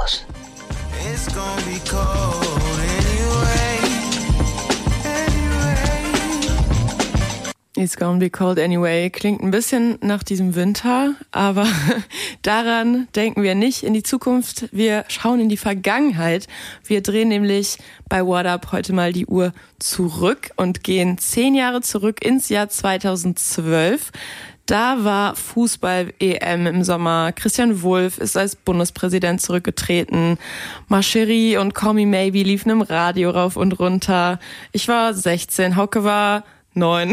Rausch. It's gonna be cold anyway. It's gonna be cold anyway. Klingt ein bisschen nach diesem Winter, aber daran denken wir nicht in die Zukunft. Wir schauen in die Vergangenheit. Wir drehen nämlich bei What Up heute mal die Uhr zurück und gehen 10 Jahre zurück ins Jahr 2012. Da war Fußball-EM im Sommer. Christian Wulff ist als Bundespräsident zurückgetreten. Ma Chérie und Call Me Maybe liefen im Radio rauf und runter. Ich war 16, Hauke war 9.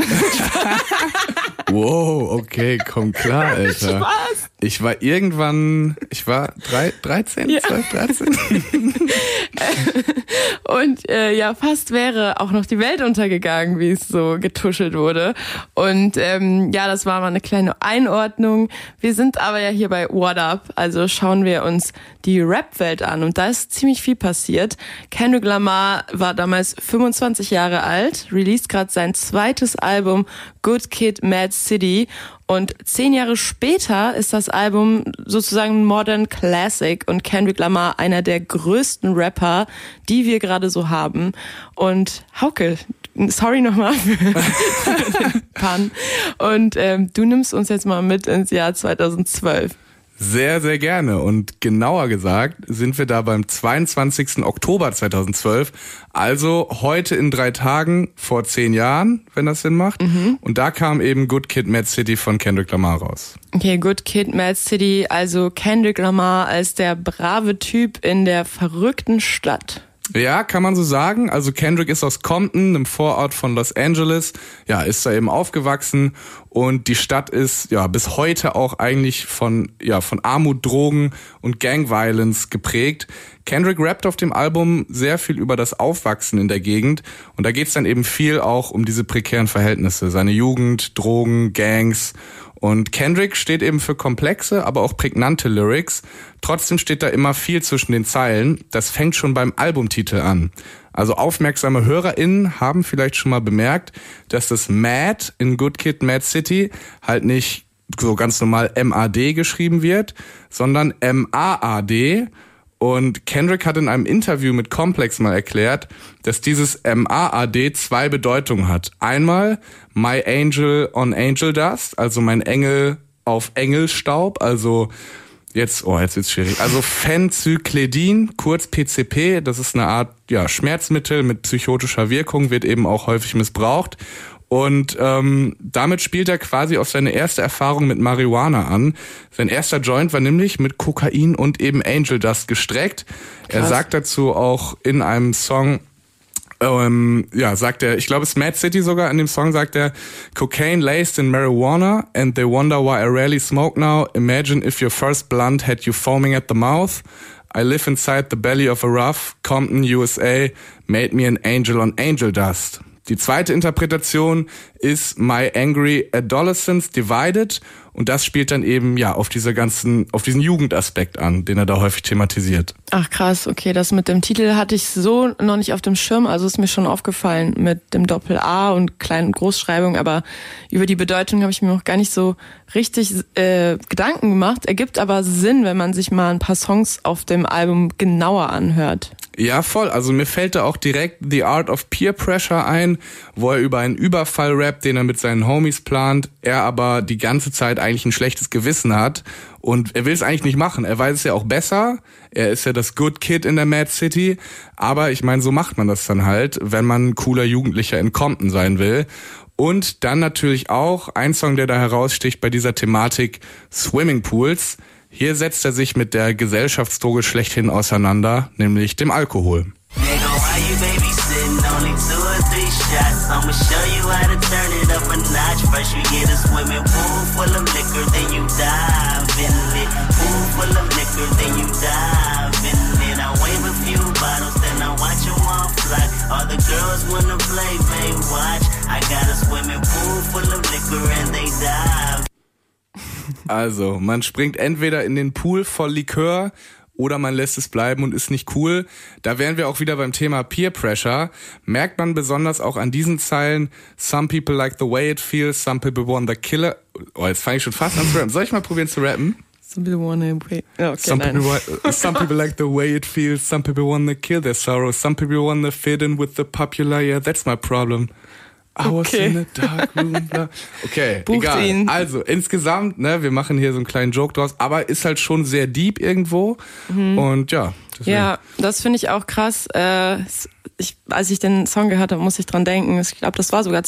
Wow, okay, komm klar, Alter. Spaß. Ich war 13, Ja. 12, 13. Und fast wäre auch noch die Welt untergegangen, wie es so getuschelt wurde. Und das war mal eine kleine Einordnung. Wir sind aber ja hier bei What Up, also schauen wir uns die Rap-Welt an. Und da ist ziemlich viel passiert. Kendrick Lamar war damals 25 Jahre alt, released gerade sein zweites Album Good Kid, Mad City. Und 10 Jahre später ist das Album sozusagen ein Modern Classic und Kendrick Lamar einer der größten Rapper, die wir gerade so haben. Und Hauke, sorry nochmal für den Pun. Und du nimmst uns jetzt mal mit ins Jahr 2012. Sehr, sehr gerne. Und genauer gesagt sind wir da beim 22. Oktober 2012. Also heute in 3 Tagen vor 10 Jahren, wenn das Sinn macht. Mhm. Und da kam eben Good Kid, Mad City von Kendrick Lamar raus. Okay, Good Kid, Mad City, also Kendrick Lamar als der brave Typ in der verrückten Stadt. Ja, kann man so sagen. Also Kendrick ist aus Compton, einem Vorort von Los Angeles. Ja, ist da eben aufgewachsen und die Stadt ist ja bis heute auch eigentlich von Armut, Drogen und Gang Violence geprägt. Kendrick rappt auf dem Album sehr viel über das Aufwachsen in der Gegend und da geht's dann eben viel auch um diese prekären Verhältnisse, seine Jugend, Drogen, Gangs. Und Kendrick steht eben für komplexe, aber auch prägnante Lyrics. Trotzdem steht da immer viel zwischen den Zeilen. Das fängt schon beim Albumtitel an. Also aufmerksame HörerInnen haben vielleicht schon mal bemerkt, dass das Mad in Good Kid, Mad City halt nicht so ganz normal M-A-D geschrieben wird, sondern M-A-A-D. Und Kendrick hat in einem Interview mit Complex mal erklärt, dass dieses M-A-A-D 2 Bedeutungen hat. Einmal My Angel on Angel Dust, also mein Engel auf Engelstaub, also jetzt wird's schwierig. Also Phencyclidin, kurz PCP, das ist eine Art Schmerzmittel mit psychotischer Wirkung, wird eben auch häufig missbraucht. Und damit spielt er quasi auf seine erste Erfahrung mit Marihuana an. Sein erster Joint war nämlich mit Kokain und eben Angel Dust gestreckt. Krass. Er sagt dazu auch in einem Song, sagt er, ich glaube es ist Mad City sogar, in dem Song sagt er, Cocaine laced in marijuana and they wonder why I rarely smoke now. Imagine if your first blunt had you foaming at the mouth. I live inside the belly of a rough, Compton, USA, made me an angel on angel dust. Die zweite Interpretation ist My Angry Adolescence Divided und das spielt dann eben auf diesen Jugendaspekt an, den er da häufig thematisiert. Ach krass, okay, das mit dem Titel hatte ich so noch nicht auf dem Schirm, also ist mir schon aufgefallen mit dem Doppel-A und Klein- und Großschreibung, aber über die Bedeutung habe ich mir noch gar nicht so richtig Gedanken gemacht. Ergibt aber Sinn, wenn man sich mal ein paar Songs auf dem Album genauer anhört. Ja, voll. Also mir fällt da auch direkt The Art of Peer Pressure ein, wo er über einen Überfall rappt, den er mit seinen Homies plant, er aber die ganze Zeit eigentlich ein schlechtes Gewissen hat und er will es eigentlich nicht machen. Er weiß es ja auch besser, er ist ja das Good Kid in der Mad City, aber ich meine, so macht man das dann halt, wenn man ein cooler Jugendlicher in Compton sein will. Und dann natürlich auch ein Song, der da heraussticht bei dieser Thematik, Swimmingpools. Hier setzt er sich mit der Gesellschaftsdroge schlechthin auseinander, nämlich dem Alkohol. Also, man springt entweder in den Pool voll Likör oder man lässt es bleiben und ist nicht cool. Da wären wir auch wieder beim Thema Peer Pressure. Merkt man besonders auch an diesen Zeilen, some people like the way it feels, some people want the killer. Oh, jetzt fange ich schon fast an zu rappen. Soll ich mal probieren zu rappen? Some people wanna wait. Okay, some people like the way it feels. Some people wanna kill their sorrow. Some people wanna fit in with the popular. Yeah, that's my problem. I was in a dark room. Okay, Bucht egal. ihn. Also insgesamt, ne, wir machen hier so einen kleinen Joke draus, aber ist halt schon sehr deep irgendwo. Und ja. Deswegen. Ja, das finde ich auch krass. Als ich den Song gehört habe, muss ich dran denken. Ich glaube, das war sogar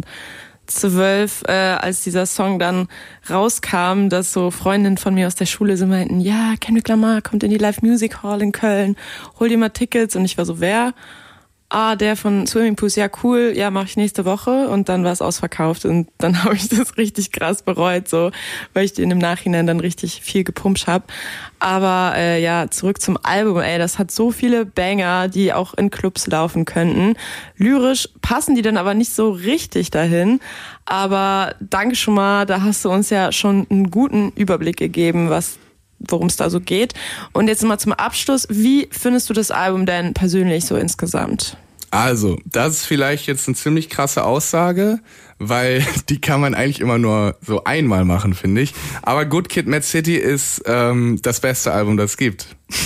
2012, als dieser Song dann rauskam, dass so Freundinnen von mir aus der Schule so meinten, ja, Kendrick Lamar kommt in die Live Music Hall in Köln, hol dir mal Tickets. Und ich war so, wer? Der von Swimming Pools, ja cool, ja, mache ich nächste Woche. Und dann war es ausverkauft und dann habe ich das richtig krass bereut, so, weil ich den im Nachhinein dann richtig viel gepumpt habe. Aber zurück zum Album, das hat so viele Banger, die auch in Clubs laufen könnten. Lyrisch passen die dann aber nicht so richtig dahin. Aber danke schon mal, da hast du uns ja schon einen guten Überblick gegeben, worum es da so geht. Und jetzt mal zum Abschluss, wie findest du das Album denn persönlich so insgesamt? Also, das ist vielleicht jetzt eine ziemlich krasse Aussage, weil die kann man eigentlich immer nur so einmal machen, finde ich. Aber Good Kid, Mad City ist das beste Album, das es gibt.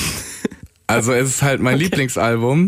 Also es ist halt mein Lieblingsalbum.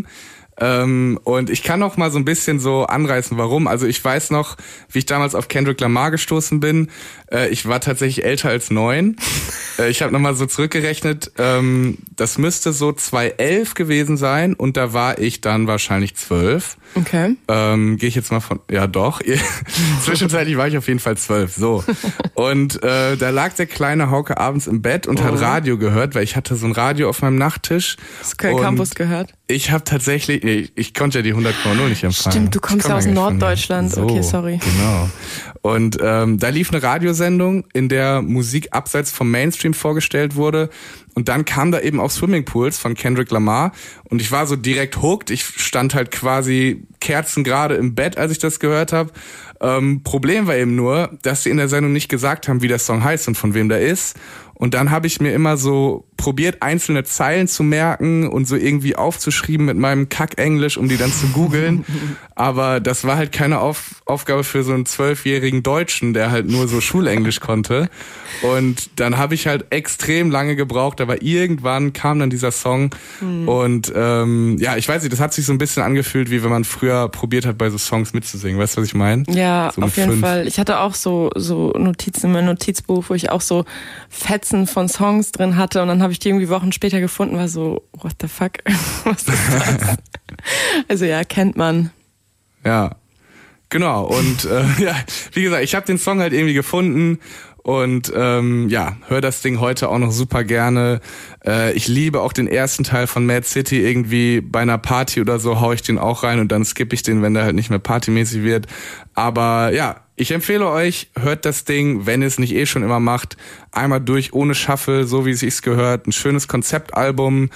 Und ich kann auch mal so ein bisschen so anreißen, warum. Also ich weiß noch, wie ich damals auf Kendrick Lamar gestoßen bin. Ich war tatsächlich älter als 9. Ich habe nochmal so zurückgerechnet. Das müsste so 2011 gewesen sein und da war ich dann wahrscheinlich 12. Okay. Gehe ich jetzt mal von... Ja doch. Zwischenzeitlich war ich auf jeden Fall 12. So. Und da lag der kleine Hauke abends im Bett und hat Radio gehört, weil ich hatte so ein Radio auf meinem Nachttisch. Hast du Köln Campus gehört? Ich habe tatsächlich... Ich konnte ja die 100,0 nicht empfangen. Stimmt, du kommst ja aus Norddeutschland. So, okay, sorry. Genau. Und da lief eine Radiosendung, in der Musik abseits vom Mainstream vorgestellt wurde. Und dann kam da eben auch Swimming Pools von Kendrick Lamar. Und ich war so direkt hooked. Ich stand halt quasi kerzengerade im Bett, als ich das gehört habe. Problem war eben nur, dass sie in der Sendung nicht gesagt haben, wie der Song heißt und von wem der ist. Und dann habe ich mir immer so probiert, einzelne Zeilen zu merken und so irgendwie aufzuschreiben mit meinem Kack-Englisch, um die dann zu googeln. Aber das war halt keine Aufgabe für so einen 12-jährigen Deutschen, der halt nur so Schulenglisch konnte. Und dann habe ich halt extrem lange gebraucht, aber irgendwann kam dann dieser Song. Und ich weiß nicht, das hat sich so ein bisschen angefühlt, wie wenn man früher probiert hat, bei so Songs mitzusingen. Weißt du, was ich meine? Ja, so auf jeden Fall. Ich hatte auch so Notizen in meinem Notizbuch, wo ich auch so Fetzen von Songs drin hatte und dann habe ich die irgendwie Wochen später gefunden, war so, what the fuck? Was ist das? Also ja, kennt man. Ja, genau. Und wie gesagt, ich habe den Song halt irgendwie gefunden und höre das Ding heute auch noch super gerne. Ich liebe auch den ersten Teil von Mad City. Irgendwie bei einer Party oder so hau ich den auch rein und dann skippe ich den, wenn der halt nicht mehr partymäßig wird. Aber ja, ich empfehle euch, hört das Ding, wenn ihr es nicht eh schon immer macht, einmal durch, ohne Shuffle, so wie es sich gehört. Ein schönes Konzeptalbum.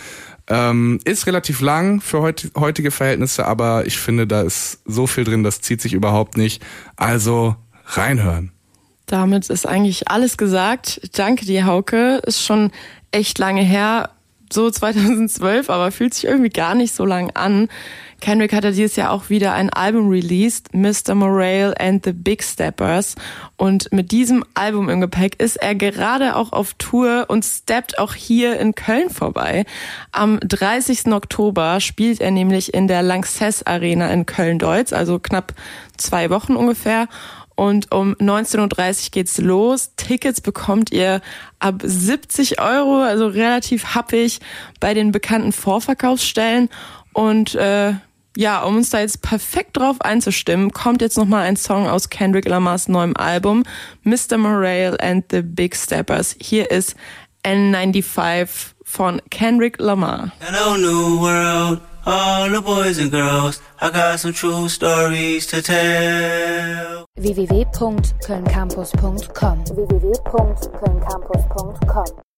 Ist relativ lang für heutige Verhältnisse, aber ich finde, da ist so viel drin, das zieht sich überhaupt nicht. Also reinhören. Damit ist eigentlich alles gesagt. Danke dir, Hauke. Ist schon echt lange her, so 2012, aber fühlt sich irgendwie gar nicht so lang an. Kendrick hat ja dieses Jahr auch wieder ein Album released, Mr. Morale and the Big Steppers. Und mit diesem Album im Gepäck ist er gerade auch auf Tour und steppt auch hier in Köln vorbei. Am 30. Oktober spielt er nämlich in der Lanxess Arena in Köln-Deutz, also knapp 2 Wochen ungefähr. Und um 19.30 Uhr geht's los. Tickets bekommt ihr ab 70 €, also relativ happig bei den bekannten Vorverkaufsstellen. Und um uns da jetzt perfekt drauf einzustimmen, kommt jetzt nochmal ein Song aus Kendrick Lamars neuem Album, Mr. Morale and the Big Steppers. Hier ist N95 von Kendrick Lamar. Hello, new world, all the boys and girls, I got some true stories to tell. www.kölncampus.com